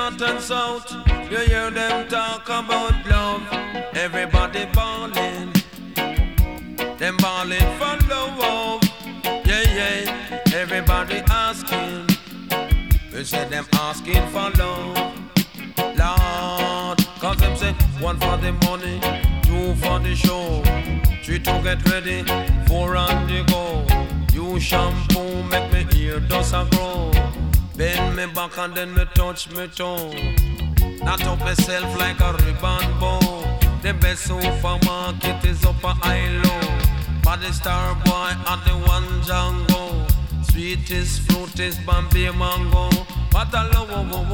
north and south, you hear them talk about love. Everybody ballin', them ballin' for love. Yeah, yeah, everybody asking. They say them asking for love, Lord. Cause them say one for the money, two for the show, three to get ready, four on the go. You shampoo make me ear dust a grow. Bend me back and then me touch me toe. Knot up myself like a ribbon bow. The best supermarket is up a high low. Body star boy and the one Django. Sweetest fruit is Bambi mango. What a love,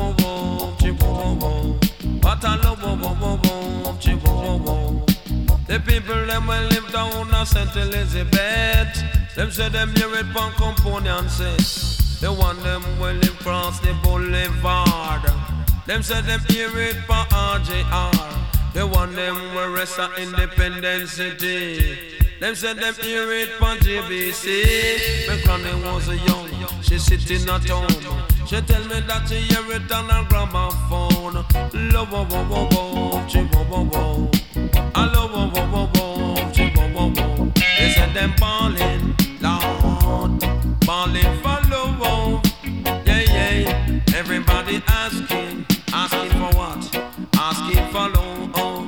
what a love, the people them will live down a St. Elizabeth. Them say them hear it from Companion set. The one them will live cross the boulevard. Them say them hear it from RJR. The one them will rest at Independence City. Them say them hear it from JBC. When Granny was young, she sitting at home. She tell me that she hear it on her gramophone. Love, love, love, love, love, love. I love, love, love, love, love. They said them ballin', Lord, ballin' for love. Yeah, yeah. Everybody asking, asking for what? Asking for love.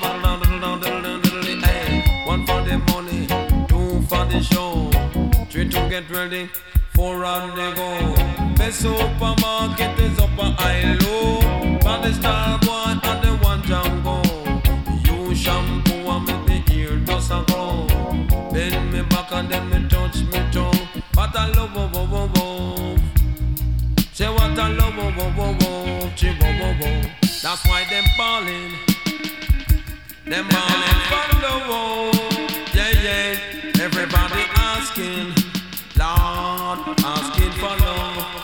Hey, one for the money, two for the show, three to get ready, four on the go. The supermarket is up a high low. For the star boy and the one Django. You shampoo and make me ear dust a grow. Bend me back and then me touch me toe. What a love, love, love, love. Say what a love, love, love, love. That's why them ballin'. Them ballin' for love. Yeah, yeah. Everybody asking, Lord, asking for love.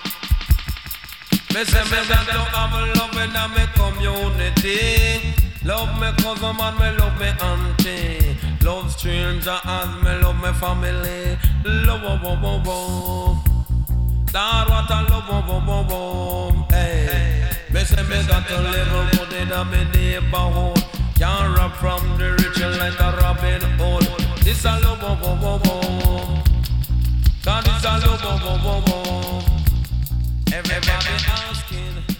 Me say me that don't have love in my community. Love me cousin and me love me auntie. Love stranger as me love me family. Love, love, love, love. Lord, what a love, love, love, love. Hey, me say me got to live good in my neighborhood. Can't rob from the rich like a Robin Hood. This a love, love, love, love. God is a love, love, love, love. Everybody asking.